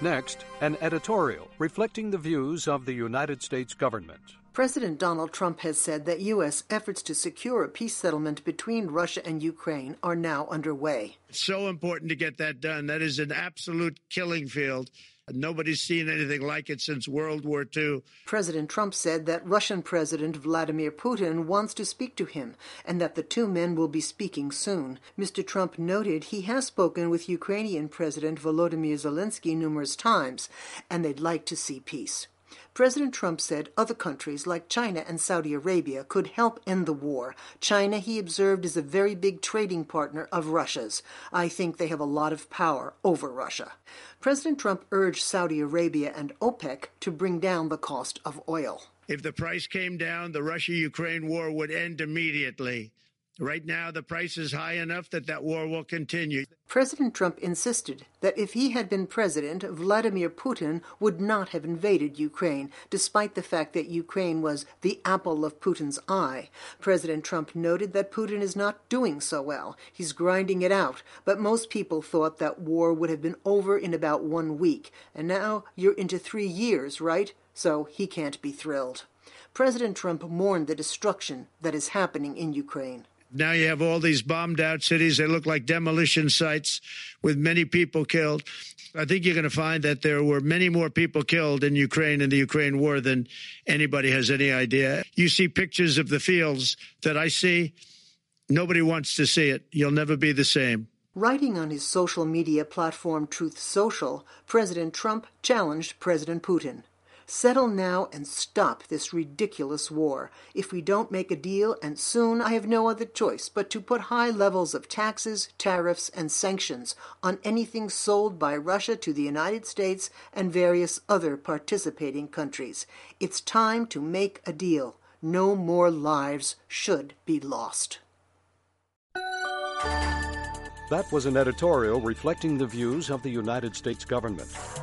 Next, an editorial reflecting the views of the United States government. President Donald Trump has said that U.S. efforts to secure a peace settlement between Russia and Ukraine are now underway. It's so important to get that done. That is an absolute killing field. Nobody's seen anything like it since World War II. President Trump said that Russian President Vladimir Putin wants to speak to him and that the two men will be speaking soon. Mr. Trump noted he has spoken with Ukrainian President Volodymyr Zelensky numerous times, and they'd like to see peace. President Trump said other countries like China and Saudi Arabia could help end the war. China, he observed, is a very big trading partner of Russia's. I think they have a lot of power over Russia. President Trump urged Saudi Arabia and OPEC to bring down the cost of oil. If the price came down, the Russia-Ukraine war would end immediately. Right now, the price is high enough that war will continue. President Trump insisted that if he had been president, Vladimir Putin would not have invaded Ukraine, despite the fact that Ukraine was the apple of Putin's eye. President Trump noted that Putin is not doing so well. He's grinding it out, but most people thought that war would have been over in about 1 week. And now you're into 3 years, right? So he can't be thrilled. President Trump mourned the destruction that is happening in Ukraine. Now you have all these bombed-out cities. They look like demolition sites with many people killed. I think you're going to find that there were many more people killed in Ukraine in the Ukraine war than anybody has any idea. You see pictures of the fields that I see. Nobody wants to see it. You'll never be the same. Writing on his social media platform Truth Social, President Trump challenged President Putin. Settle now and stop this ridiculous war. If we don't make a deal, and soon, I have no other choice but to put high levels of taxes, tariffs, and sanctions on anything sold by Russia to the United States and various other participating countries. It's time to make a deal. No more lives should be lost. That was an editorial reflecting the views of the United States government.